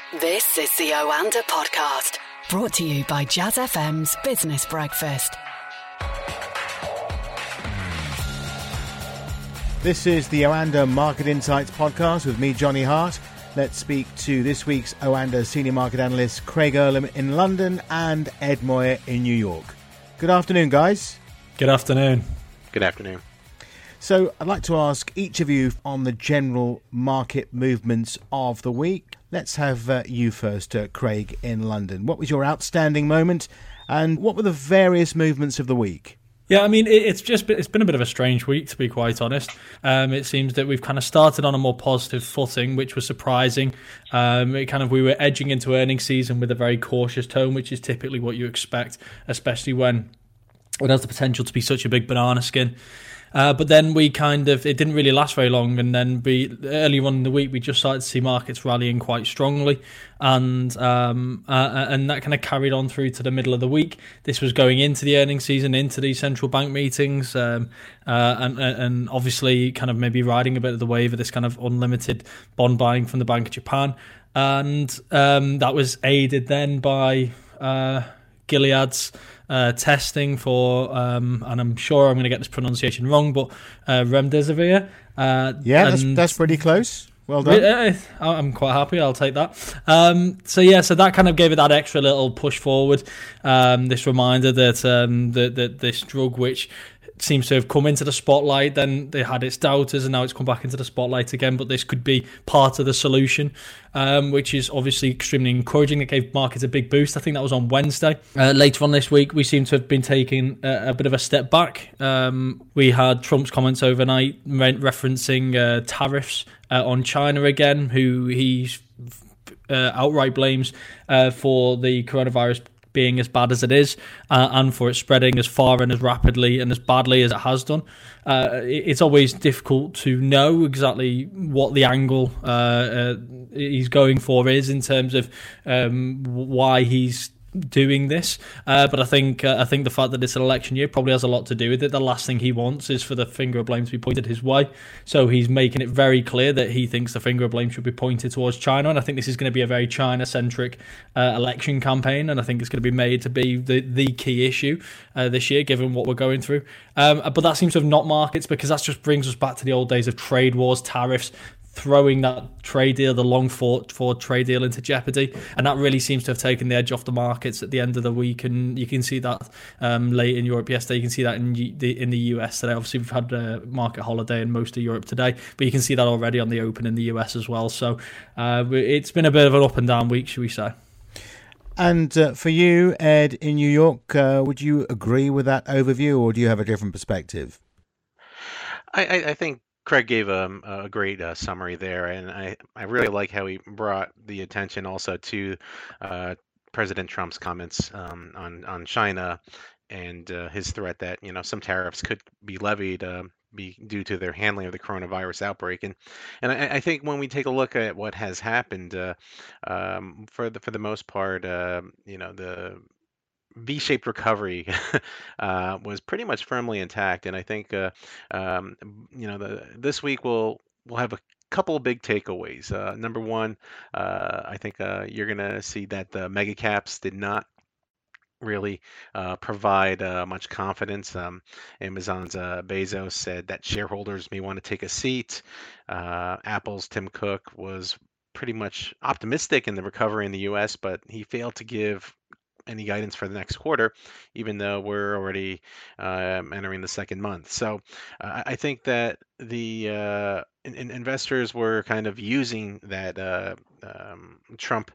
This is the Oanda Podcast, brought to you by Jazz FM's Business Breakfast. This is the Oanda Market Insights Podcast with me, Johnny Hart. Let's speak to this week's Oanda Senior Market Analyst Craig Erlam in London and Ed Moyer in New York. Good afternoon, guys. Good afternoon. Good afternoon. So I'd like to ask each of you on the general market movements of the week. Let's have you first, Craig, in London. What was your outstanding moment and what were the various movements of the week? Yeah, I mean, it's been a bit of a strange week, to be quite honest. It seems that we've kind of started on a more positive footing, which was surprising. We were edging into earnings season with a very cautious tone, which is typically what you expect, especially when it has the potential to be such a big banana skin. But then it didn't really last very long, and then early on in the week we just started to see markets rallying quite strongly, and that kind of carried on through to the middle of the week. This was going into the earnings season, into these central bank meetings, and obviously kind of maybe riding a bit of the wave of this kind of unlimited bond buying from the Bank of Japan, and that was aided then by Gilead's testing for, and I'm sure I'm going to get this pronunciation wrong, but remdesivir. That's pretty close. Well done. I'm quite happy. I'll take that. So that kind of gave it that extra little push forward. This reminder that this drug, which seems to have come into the spotlight, then they had its doubters, and now it's come back into the spotlight again. But this could be part of the solution, which is obviously extremely encouraging. It gave markets a big boost. I think that was on Wednesday. Later on this week, we seem to have been taking a bit of a step back. We had Trump's comments overnight referencing tariffs on China again, who he outright blames for the coronavirus being as bad as it is, and for it spreading as far and as rapidly and as badly as it has done. It's always difficult to know exactly what the angle he's going for is in terms of why he's doing this, but I think the fact that it's an election year probably has a lot to do with it. The last thing he wants is for the finger of blame to be pointed his way, so he's making it very clear that he thinks the finger of blame should be pointed towards China, and I think this is going to be a very China-centric election campaign, and I think it's going to be made to be the key issue this year, given what we're going through. But that seems to have knocked markets, because that just brings us back to the old days of trade wars, tariffs, throwing that trade deal, the long fought trade deal, into jeopardy, and that really seems to have taken the edge off the markets at the end of the week. And you can see that late in Europe yesterday. You can see that in the US today. Obviously, we've had a market holiday in most of Europe today, but you can see that already on the open in the US as well. So it's been a bit of an up and down week, should we say? And for you, Ed, in New York, would you agree with that overview, or do you have a different perspective? I think Craig gave a great summary there, and I really like how he brought the attention also to President Trump's comments on China and his threat that some tariffs could be levied be due to their handling of the coronavirus outbreak. And I think when we take a look at what has happened, for the most part, the V-shaped recovery was pretty much firmly intact, and I think this week we'll have a couple of big takeaways. Number one, I think you're going to see that the mega caps did not really provide much confidence. Amazon's Bezos said that shareholders may want to take a seat. Apple's Tim Cook was pretty much optimistic in the recovery in the US, but he failed to give any guidance for the next quarter, even though we're already entering the second month. So I think that the investors were kind of using that Trump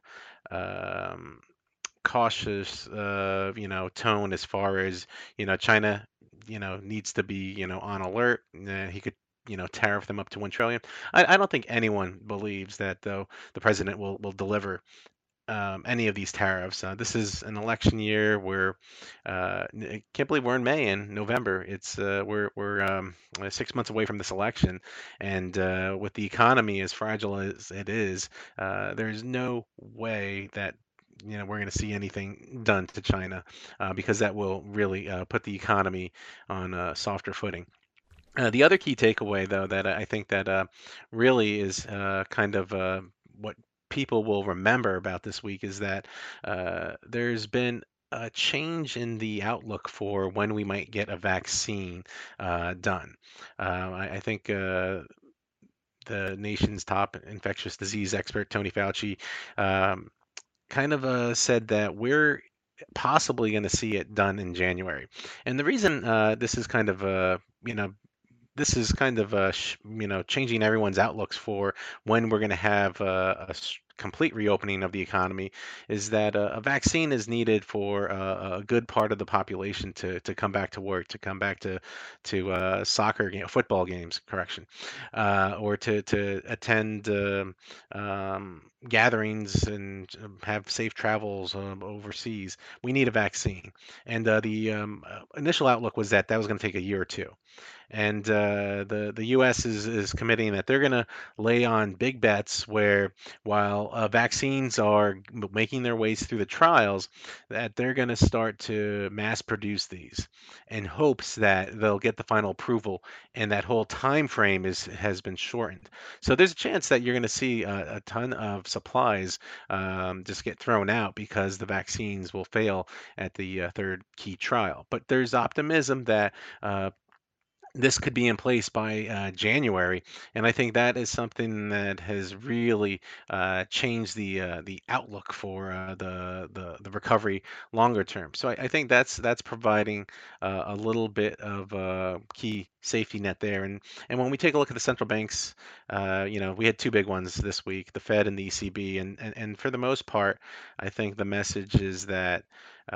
cautious tone as far as China needs to be on alert. He could tariff them up to 1 trillion. I don't think anyone believes that, though, the president will deliver any of these tariffs. This is an election year where I can't believe we're in May and November. It's we're 6 months away from this election, and with the economy as fragile as it is, there's no way that we're going to see anything done to China, because that will really put the economy on a softer footing. The other key takeaway, though, that I think that really is kind of what people will remember about this week is that there's been a change in the outlook for when we might get a vaccine done. I think the nation's top infectious disease expert, Tony Fauci, um, kind of said that we're possibly going to see it done in January. And the reason this is kind of changing everyone's outlooks for when we're going to have complete reopening of the economy is that a vaccine is needed for a good part of the population to come back to work, to come back to football games, or to attend gatherings and have safe travels overseas. We need a vaccine, and the initial outlook was that was going to take a year or two. And the U.S. is committing that they're going to lay on big bets where while vaccines are making their ways through the trials, that they're going to start to mass produce these in hopes that they'll get the final approval and that whole time frame has been shortened. So there's a chance that you're going to see a ton of supplies just get thrown out because the vaccines will fail at the third key trial. But there's optimism that this could be in place by January, and I think that is something that has really changed the outlook for the recovery longer term. So I think that's providing a little bit of a key safety net there. And when we take a look at the central banks, we had two big ones this week, the Fed and the ECB, and for the most part, I think the message is that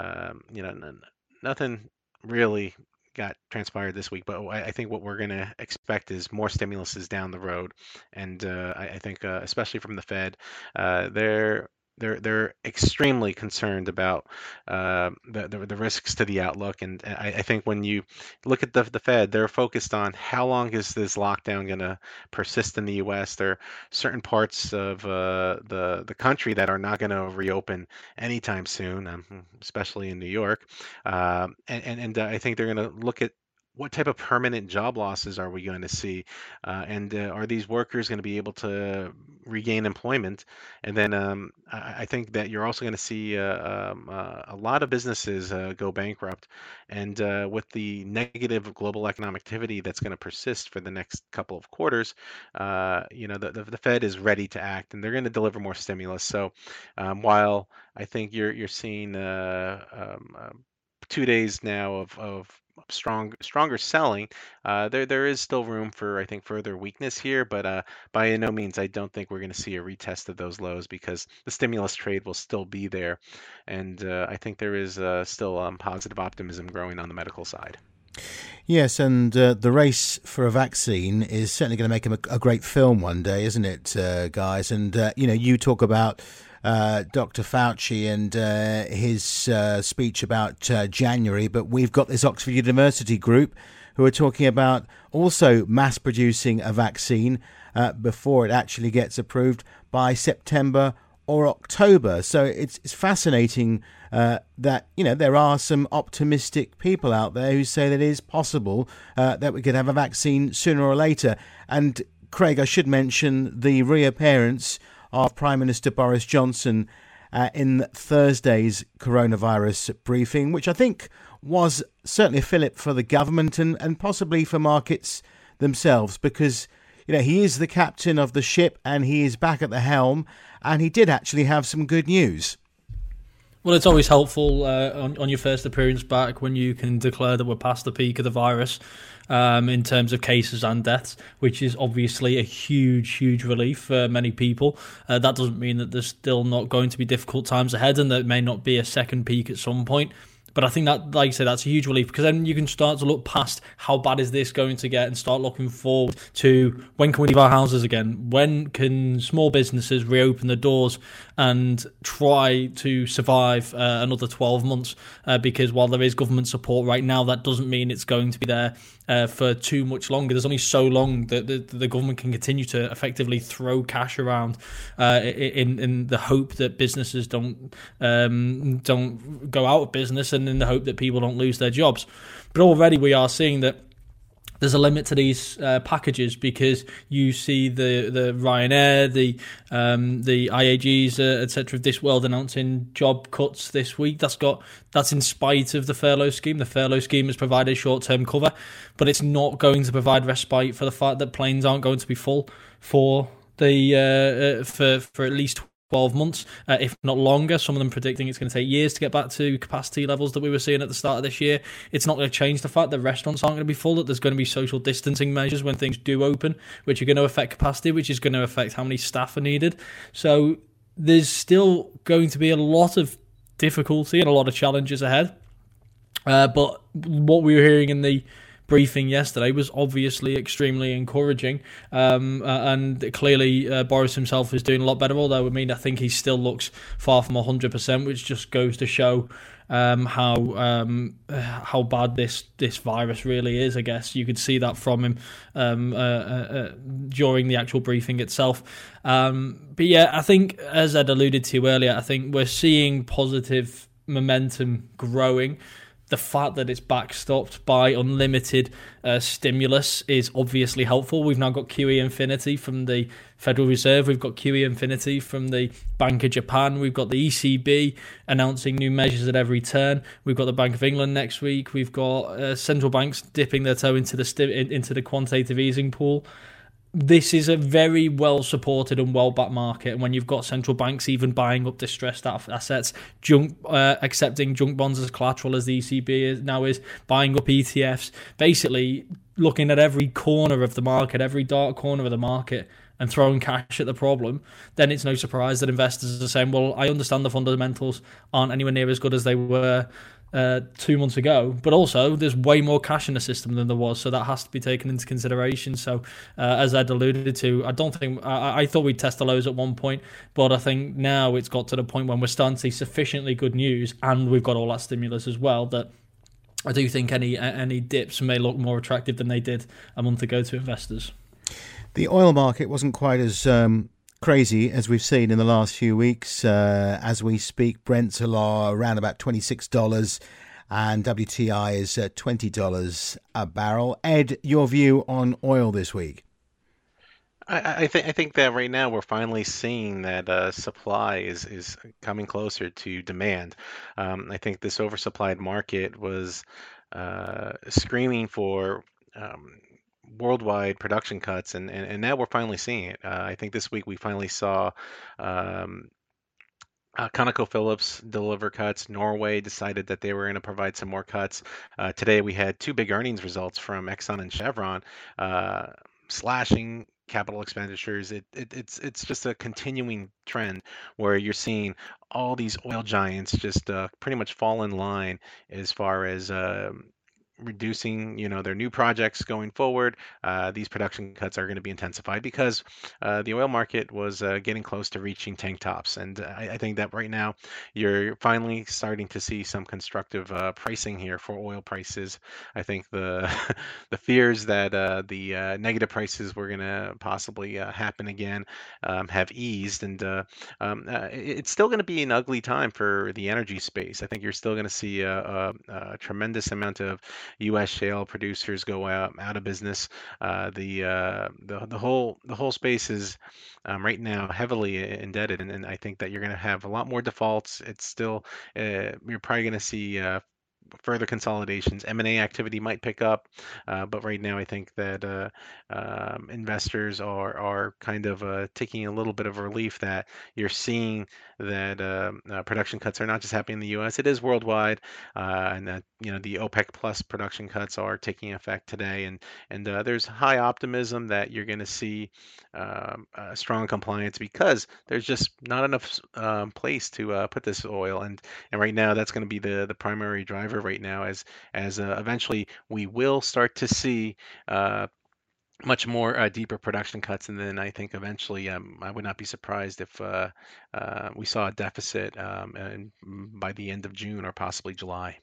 nothing really got transpired this week, but I think what we're going to expect is more stimuluses down the road, and I think especially from the Fed, they're extremely concerned about the risks to the outlook, and I think when you look at the Fed, they're focused on how long is this lockdown going to persist in the U.S. There are certain parts of the country that are not going to reopen anytime soon, especially in New York, and I think they're going to look at what type of permanent job losses are we going to see? And are these workers going to be able to regain employment? And then I think that you're also going to see a lot of businesses go bankrupt. And with the negative global economic activity that's going to persist for the next couple of quarters, the Fed is ready to act, and they're going to deliver more stimulus. So while I think you're seeing 2 days now of stronger selling, there is still room for, I think, further weakness here, but by no means I don't think we're going to see a retest of those lows because the stimulus trade will still be there, and I think there is still positive optimism growing on the medical side. Yes, and the race for a vaccine is certainly going to make him a great film one day, isn't it, guys? And you talk about Dr. Fauci and his speech about January, but we've got this Oxford University group who are talking about also mass producing a vaccine before it actually gets approved by September or October. So it's fascinating that there are some optimistic people out there who say that it is possible that we could have a vaccine sooner or later. And Craig, I should mention the reappearance of Prime Minister Boris Johnson in Thursday's coronavirus briefing, which I think was certainly a fillip for the government and possibly for markets themselves, because he is the captain of the ship and he is back at the helm, and he did actually have some good news. Well, it's always helpful on your first appearance back when you can declare that we're past the peak of the virus in terms of cases and deaths, which is obviously a huge relief for many people. That doesn't mean that there's still not going to be difficult times ahead and there may not be a second peak at some point. But I think that, like I say, that's a huge relief, because then you can start to look past how bad is this going to get and start looking forward to when can we leave our houses again? When can small businesses reopen the doors and try to survive another 12 months? Because while there is government support right now, that doesn't mean it's going to be there for too much longer. There's only so long that the government can continue to effectively throw cash around in the hope that businesses don't go out of business, and in the hope that people don't lose their jobs. But already we are seeing that there's a limit to these packages, because you see the Ryanair, the IAGs, etc. of this world announcing job cuts this week. That's in spite of the furlough scheme. The furlough scheme has provided short-term cover, but it's not going to provide respite for the fact that planes aren't going to be full for for at least 12 months, if not longer. Some of them predicting it's going to take years to get back to capacity levels that we were seeing at the start of this year. It's not going to change the fact that restaurants aren't going to be full, that there's going to be social distancing measures when things do open, which are going to affect capacity, which is going to affect how many staff are needed. So there's still going to be a lot of difficulty and a lot of challenges ahead. But what we were hearing in the briefing yesterday was obviously extremely encouraging, and clearly Boris himself is doing a lot better, although I think he still looks far from 100%, which just goes to show how bad this virus really is. I guess you could see that from him during the actual briefing itself. But yeah, I think, as Ed alluded to earlier, I think we're seeing positive momentum growing. The fact that it's backstopped by unlimited stimulus is obviously helpful. We've now got QE Infinity from the Federal Reserve. We've got QE Infinity from the Bank of Japan. We've got the ECB announcing new measures at every turn. We've got the Bank of England next week. We've got central banks dipping their toe into the quantitative easing pool. This is a very well-supported and well-backed market, and when you've got central banks even buying up distressed assets, accepting junk bonds as collateral, as the ECB now is, buying up ETFs, basically looking at every corner of the market, every dark corner of the market, and throwing cash at the problem, then it's no surprise that investors are saying, well, I understand the fundamentals aren't anywhere near as good as they were 2 months ago, but also there's way more cash in the system than there was, so that has to be taken into consideration. So as Ed alluded to, I don't think I thought we'd test the lows at one point, but I think now it's got to the point when we're starting to see sufficiently good news, and we've got all that stimulus as well, that I do think any dips may look more attractive than they did a month ago to investors. The oil market wasn't quite as crazy as we've seen in the last few weeks. As we speak, Brent's around about $26 and WTI is $20 a barrel. Ed, your view on oil this week? I think that right now we're finally seeing that supply is coming closer to demand. I think this oversupplied market was screaming for worldwide production cuts, and now we're finally seeing it. I think this week we finally saw ConocoPhillips deliver cuts. Norway decided that they were going to provide some more cuts. Today we had two big earnings results from Exxon and Chevron, slashing capital expenditures. It's just a continuing trend where you're seeing all these oil giants just pretty much fall in line as far as reducing, their new projects going forward. These production cuts are going to be intensified because the oil market was getting close to reaching tank tops, and I think that right now you're finally starting to see some constructive pricing here for oil prices. I think the the fears that the negative prices were going to possibly happen again have eased, and it's still going to be an ugly time for the energy space. I think you're still going to see a tremendous amount of U.S. shale producers go out of business. The whole space is right now heavily indebted, and I think that you're going to have a lot more defaults. It's still you're probably going to see further consolidations. M&A activity might pick up, but right now I think that investors are kind of taking a little bit of relief that you're seeing that production cuts are not just happening in the U.S. It is worldwide, and that the OPEC plus production cuts are taking effect today, and there's high optimism that you're going to see strong compliance because there's just not enough place to put this oil, and right now that's going to be the primary driver right now as eventually we will start to see much more deeper production cuts, and then I think eventually I would not be surprised if we saw a deficit by the end of June or possibly July.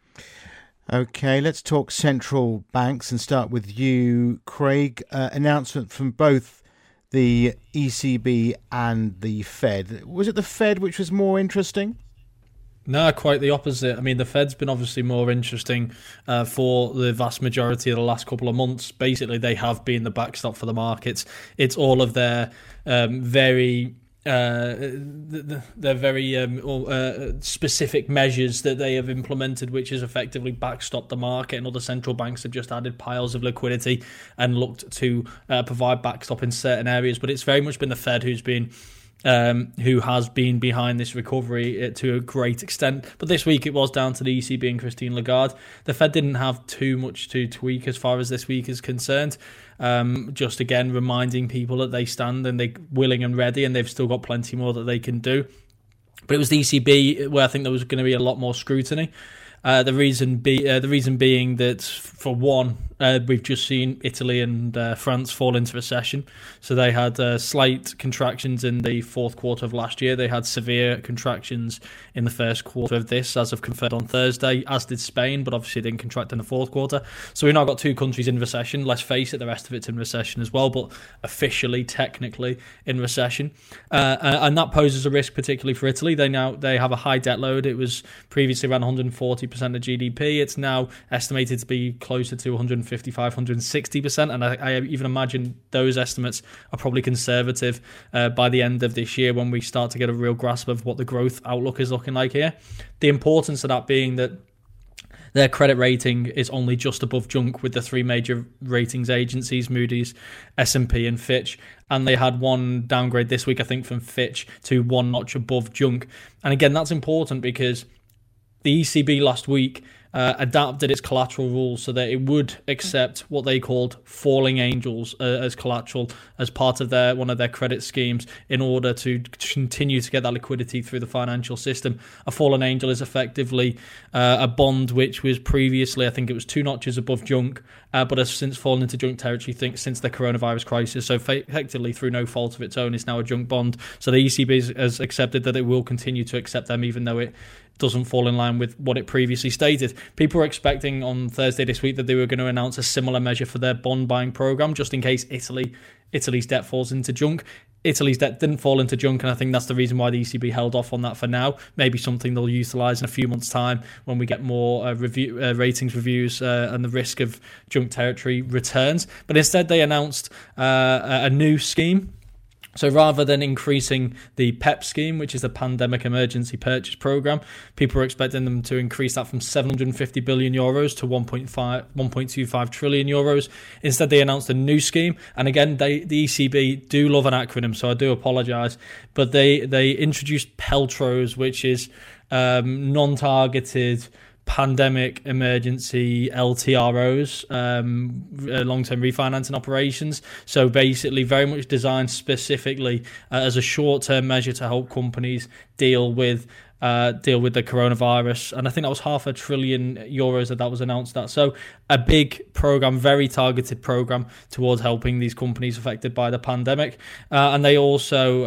Okay, let's talk central banks and start with you, Craig. Announcement from both the ECB and the Fed. Was it the Fed which was more interesting? No, quite the opposite. I mean, the Fed's been obviously more interesting for the vast majority of the last couple of months. Basically, they have been the backstop for the markets. It's all of their very specific measures that they have implemented, which has effectively backstopped the market, and other central banks have just added piles of liquidity and looked to provide backstop in certain areas. But it's very much been the Fed who has been behind this recovery to a great extent. But this week it was down to the ECB and Christine Lagarde. The Fed didn't have too much to tweak as far as this week is concerned. Just again reminding people that they stand and they're willing and ready, and they've still got plenty more that they can do. But it was the ECB where I think there was going to be a lot more scrutiny. The reason being that, for one, we've just seen Italy and France fall into recession. So they had slight contractions in the fourth quarter of last year. They had severe contractions in the first quarter of this, as of confirmed on Thursday, as did Spain, but obviously didn't contract in the fourth quarter. So we've now got two countries in recession. Let's face it, the rest of it's in recession as well, but officially, technically in recession. And that poses a risk, particularly for Italy. They have a high debt load. It was previously around 140% of GDP. It's now estimated to be closer to 155, 160%, and I even imagine those estimates are probably conservative by the end of this year, when we start to get a real grasp of what the growth outlook is looking like here. The importance of that being that their credit rating is only just above junk with the three major ratings agencies, Moody's, S&P and Fitch. And they had one downgrade this week, I think, from Fitch to one notch above junk. And again, that's important because the ECB last week adapted its collateral rules so that it would accept what they called falling angels as collateral as part of one of their credit schemes in order to continue to get that liquidity through the financial system. A fallen angel is effectively a bond which was previously, I think it was two notches above junk, but has since fallen into junk territory since the coronavirus crisis. So effectively, through no fault of its own, it's now a junk bond. So the ECB has accepted that it will continue to accept them, even though it doesn't fall in line with what it previously stated. People were expecting on Thursday this week that they were going to announce a similar measure for their bond buying program, just in case Italy's debt falls into junk. Italy's debt didn't fall into junk, and I think that's the reason why the ECB held off on that for now. Maybe something they'll utilise in a few months' time when we get more ratings reviews and the risk of junk territory returns. But instead, they announced a new scheme. So rather than increasing the PEP scheme, which is the Pandemic Emergency Purchase Programme, people are expecting them to increase that from 750 billion euros to 1.25 trillion euros. Instead, they announced a new scheme. And again, the ECB do love an acronym, so I do apologise. But they introduced PELTROs, which is non-targeted pandemic emergency LTROs, long-term refinancing operations. So basically very much designed specifically as a short-term measure to help companies deal with the coronavirus. And I think that was €500 billion that was announced at. So a big program, very targeted program towards helping these companies affected by the pandemic. And they also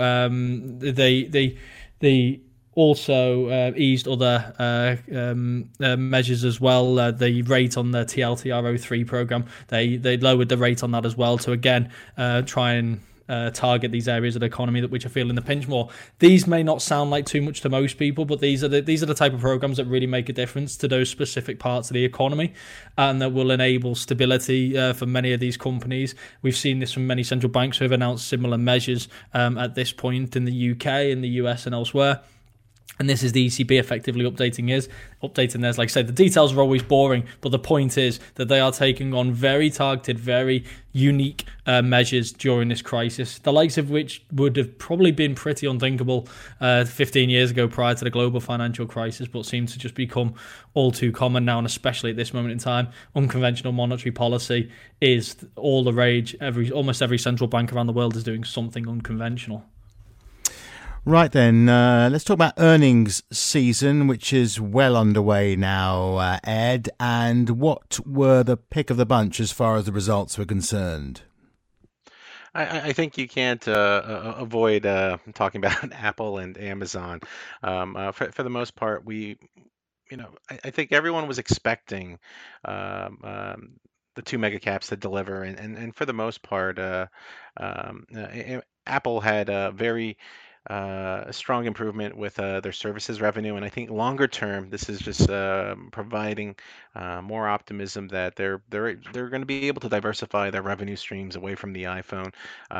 also eased other measures as well. The rate on the TLTRO3 program, they lowered the rate on that as well to again try and target these areas of the economy which are feeling the pinch more. These may not sound like too much to most people, but these are the type of programs that really make a difference to those specific parts of the economy, and that will enable stability for many of these companies. We've seen this from many central banks who have announced similar measures at this point in the UK, in the US, and elsewhere. And this is the ECB effectively updating theirs. Like I said, the details are always boring, but the point is that they are taking on very targeted, very unique measures during this crisis, the likes of which would have probably been pretty unthinkable 15 years ago prior to the global financial crisis, but seem to just become all too common now, and especially at this moment in time. Unconventional monetary policy is all the rage. Almost every central bank around the world is doing something unconventional. Right then, let's talk about earnings season, which is well underway now, Ed. And what were the pick of the bunch as far as the results were concerned? I think you can't avoid talking about Apple and Amazon. For the most part, I think everyone was expecting the two mega caps to deliver, and for the most part, Apple had a very a strong improvement with their services revenue, and I think longer term, this is just providing more optimism that they're going to be able to diversify their revenue streams away from the iPhone.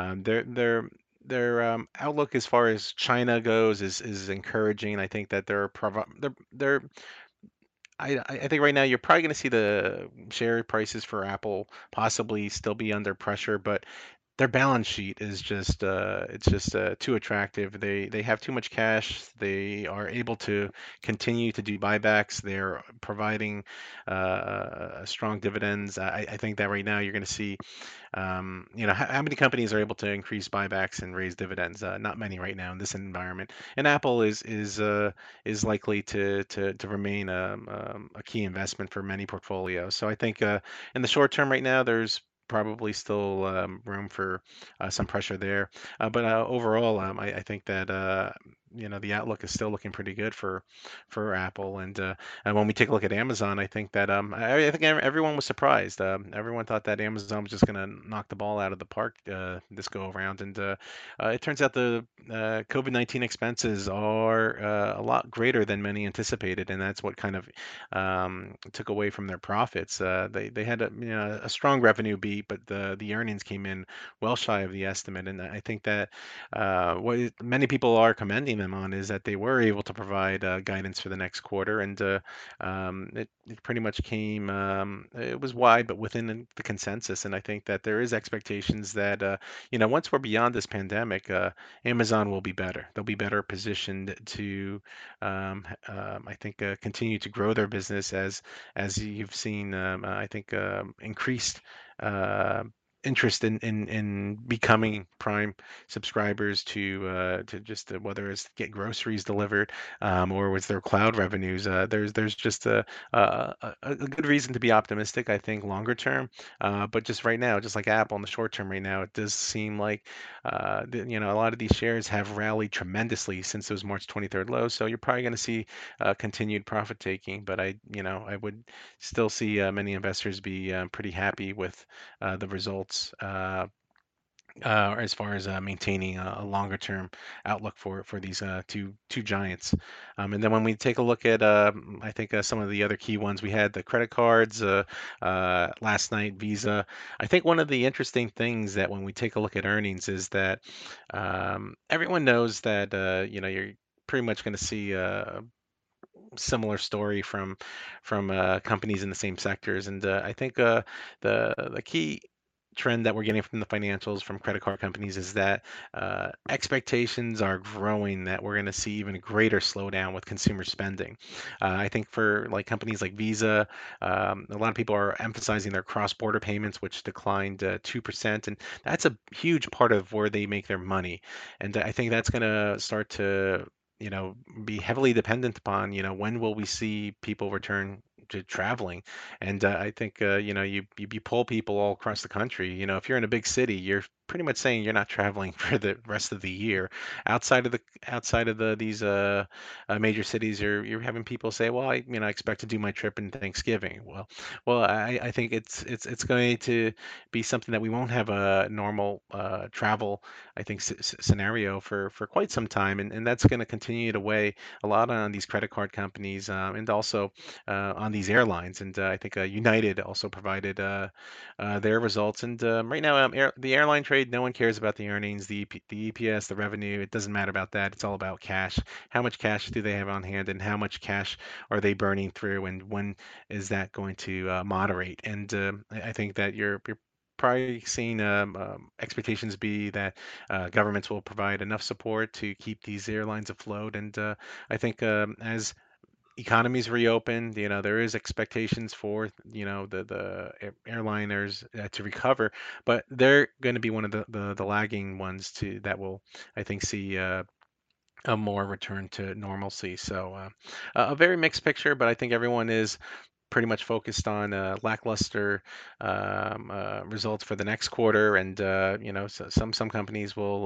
Their outlook as far as China goes is encouraging. I think that they're I think right now you're probably going to see the share prices for Apple possibly still be under pressure, but their balance sheet is just it's just too attractive. They have too much cash. They are able to continue to do buybacks. They're providing strong dividends. I think that right now you're going to see how many companies are able to increase buybacks and raise dividends? Not many right now in this environment. And Apple is likely to remain a key investment for many portfolios. So I think in the short term right now, there's probably still room for some pressure there. But overall, I think that the outlook is still looking pretty good for Apple. And when we take a look at Amazon, I think that I think everyone was surprised. Everyone thought that Amazon was just going to knock the ball out of the park this go around, and it turns out the COVID-19 expenses are a lot greater than many anticipated, and that's what kind of took away from their profits. They had a strong revenue beat, but the earnings came in well shy of the estimate, and I think that what many people are commending them on is that they were able to provide guidance for the next quarter, and it pretty much came. It was wide, but within the consensus, and I think that there is expectations that once we're beyond this pandemic, Amazon will be better. They'll be better positioned to, I think, continue to grow their business as you've seen. I think increased. Uh, Interest in becoming Prime subscribers to just whether it's get groceries delivered or with their cloud revenues. There's just a good reason to be optimistic, I think, longer term. But just right now, just like Apple in the short term right now, it does seem like a lot of these shares have rallied tremendously since those March 23rd lows. So you're probably going to see continued profit taking. But I would still see many investors be pretty happy with the results as far as maintaining a longer term outlook for these two giants. And then when we take a look at, I think some of the other key ones, we had the credit cards last night, Visa. I think one of the interesting things that when we take a look at earnings is that everyone knows that you're pretty much going to see a similar story from companies in the same sectors, and I think the key trend that we're getting from the financials from credit card companies is that expectations are growing that we're going to see even greater slowdown with consumer spending. I think for like companies like Visa, a lot of people are emphasizing their cross-border payments, which declined 2%, and that's a huge part of where they make their money. And I think that's going to start to be heavily dependent upon, when will we see people return to traveling. And I think, you poll people all across the country, if you're in a big city, you're pretty much saying you're not traveling for the rest of the year. Outside of these major cities, you're having people say, well, I expect to do my trip in Thanksgiving. Well, I think it's going to be something that we won't have a normal travel, I think, scenario for quite some time, and that's going to continue to weigh a lot on these credit card companies, and also on these airlines. And I think United also provided their results. And right now, the airline trade, no one cares about the earnings, the EPS, the revenue. It doesn't matter about that. It's all about cash. How much cash do they have on hand, and how much cash are they burning through, and when is that going to moderate? And I think that you're probably seeing expectations be that governments will provide enough support to keep these airlines afloat. And I think as economies reopen, there is expectations for the airliners to recover, but they're going to be one of the lagging ones to that will, I think, see a more return to normalcy. So a very mixed picture, but I think everyone is pretty much focused on lackluster results for the next quarter, and so some companies will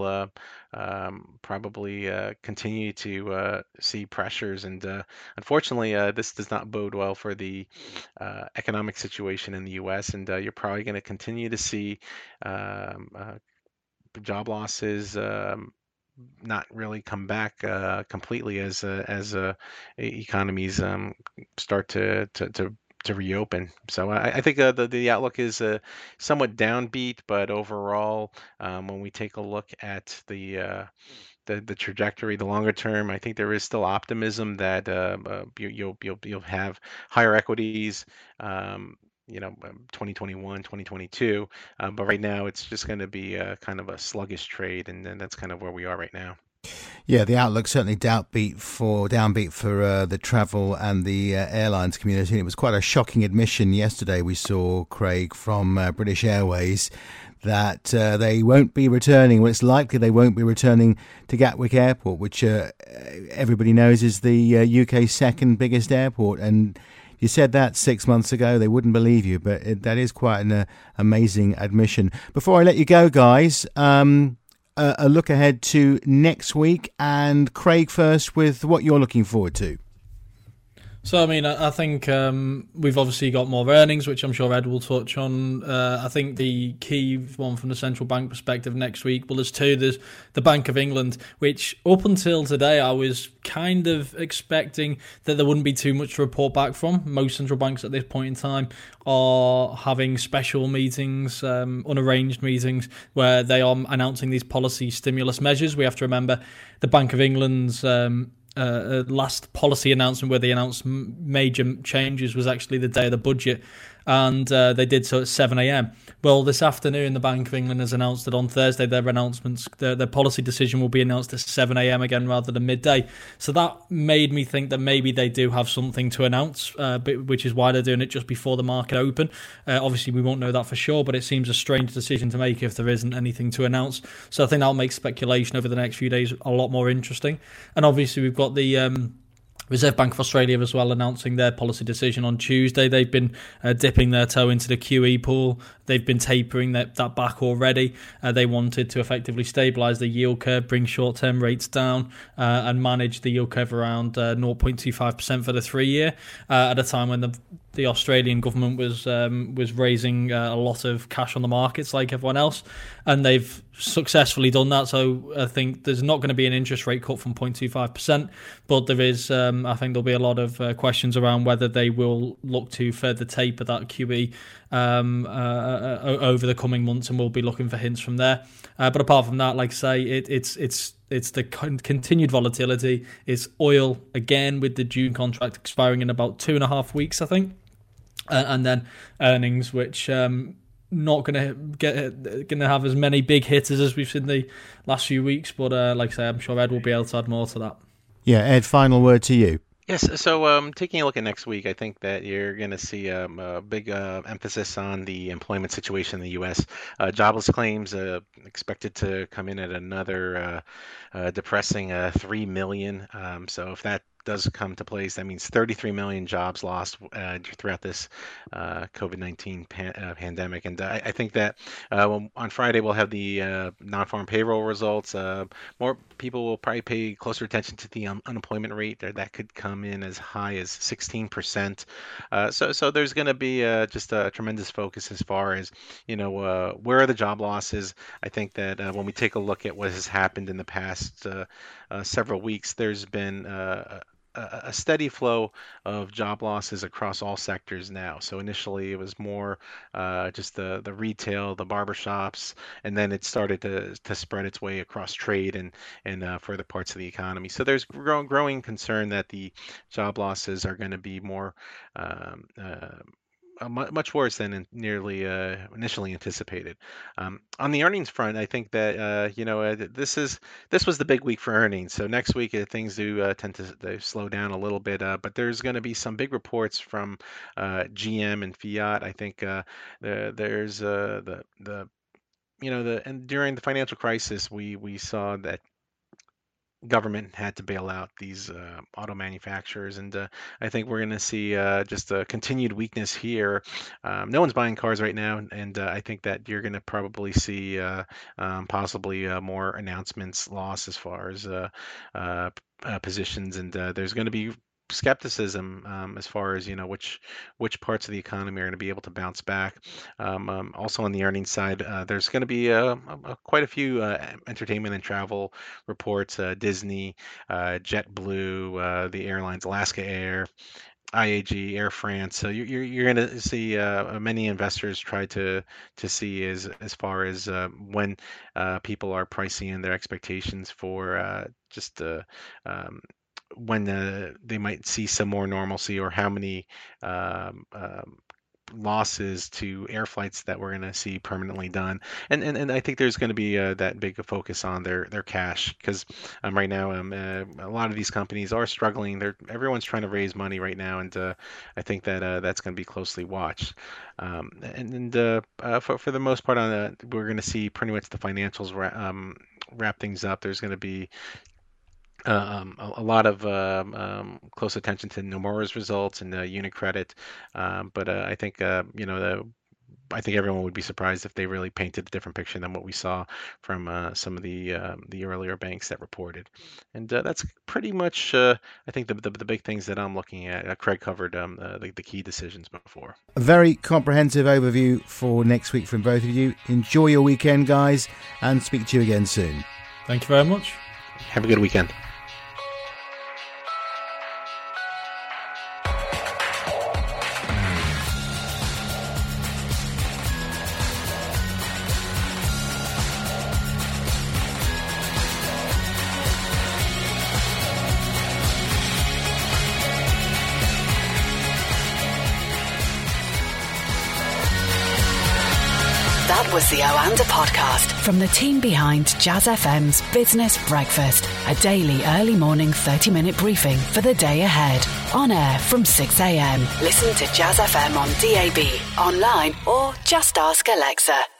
probably continue to see pressures, and unfortunately, this does not bode well for the economic situation in the U.S. And you're probably going to continue to see um, uh, job losses. not really come back completely as economies start to reopen. So I think the outlook is somewhat downbeat, but overall, when we take a look at the trajectory, the longer term, I think there is still optimism that you'll have higher equities. 2021, 2022. But right now, it's just going to be kind of a sluggish trade, and then that's kind of where we are right now. Yeah, the outlook certainly downbeat for the travel and the airlines community. And it was quite a shocking admission yesterday we saw, Craig, from British Airways that they won't be returning. Well, it's likely they won't be returning to Gatwick Airport, which everybody knows is the UK's second biggest airport. And you said that 6 months ago, they wouldn't believe you, but that is quite an amazing admission. Before I let you go, guys, a look ahead to next week, and Craig first with what you're looking forward to. So, I mean, I think we've obviously got more earnings, which I'm sure Ed will touch on. I think the key one from the central bank perspective next week, well, there's two. There's the Bank of England, which up until today, I was kind of expecting that there wouldn't be too much to report back from. Most central banks at this point in time are having special meetings, unarranged meetings, where they are announcing these policy stimulus measures. We have to remember the Bank of England's last policy announcement where they announced major changes was actually the day of the budget, and they did so at 7 a.m. Well, this afternoon, the Bank of England has announced that on Thursday their policy decision will be announced at 7 a.m. again rather than midday. So that made me think that maybe they do have something to announce, which is why they're doing it just before the market open. Obviously, we won't know that for sure, but it seems a strange decision to make if there isn't anything to announce. So I think that'll make speculation over the next few days a lot more interesting. And obviously, we've got the Reserve Bank of Australia as well announcing their policy decision on Tuesday. They've been dipping their toe into the QE pool. They've been tapering that back already. They wanted to effectively stabilise the yield curve, bring short-term rates down, and manage the yield curve around 0.25% for the 3-year at a time when the Australian government was raising a lot of cash on the markets like everyone else, and they've successfully done that. So I think there's not going to be an interest rate cut from 0.25%, but there is, I think there'll be a lot of questions around whether they will look to further taper that QE over the coming months, and we'll be looking for hints from there. But apart from that, like I say, it's the continued volatility. It's oil again with the June contract expiring in about 2.5 weeks, I think. And then earnings, which not going to have as many big hitters as we've seen the last few weeks. But like I say, I'm sure Ed will be able to add more to that. Yeah, Ed, final word to you. Yes, so taking a look at next week, I think that you're going to see a big emphasis on the employment situation in the U.S. Jobless claims expected to come in at another depressing 3 million. So if that does come to place, that means 33 million jobs lost throughout this COVID-19 pandemic. And I think that on Friday we'll have the non-farm payroll results. More people will probably pay closer attention to the unemployment rate. That could come in as high as 16%. So there's going to be just a tremendous focus as far as, where are the job losses. I think that when we take a look at what has happened in the past several weeks, there's been a steady flow of job losses across all sectors now. So initially it was more just the retail, the barbershops, and then it started to spread its way across trade and further parts of the economy. So there's growing concern that the job losses are going to be more much worse than nearly initially anticipated. On the earnings front, I think that this was the big week for earnings. So next week things do tend to slow down a little bit, but there's going to be some big reports from GM and Fiat. I think there's and during the financial crisis we saw that government had to bail out these auto manufacturers, and I think we're going to see just a continued weakness here. No one's buying cars right now, and I think that you're going to probably see possibly more announcements lost as far as positions, and there's going to be skepticism as far as which parts of the economy are going to be able to bounce back. Also on the earnings side, there's going to be quite a few entertainment and travel reports. Disney, JetBlue, the airlines, Alaska Air, IAG, Air France. So you're going to see many investors try to see as far as when people are pricing in their expectations for just when they might see some more normalcy, or how many losses to air flights that we're going to see permanently done. And I think there's going to be that big a focus on their cash, because right now a lot of these companies are struggling. Everyone's trying to raise money right now, and I think that that's going to be closely watched. For the most part, we're going to see pretty much the financials wrap things up. There's going to be a lot of close attention to Nomura's results and UniCredit, but I think I think everyone would be surprised if they really painted a different picture than what we saw from some of the earlier banks that reported. And that's pretty much I think the big things that I'm looking at. Craig covered the key decisions before. A very comprehensive overview for next week from both of you. Enjoy your weekend, guys, and speak to you again soon. Thank you very much. Have a good weekend. That was the Oanda podcast from the team behind Jazz FM's Business Breakfast, a daily early morning 30-minute briefing for the day ahead. On air from 6 a.m. Listen to Jazz FM on DAB, online, or just ask Alexa.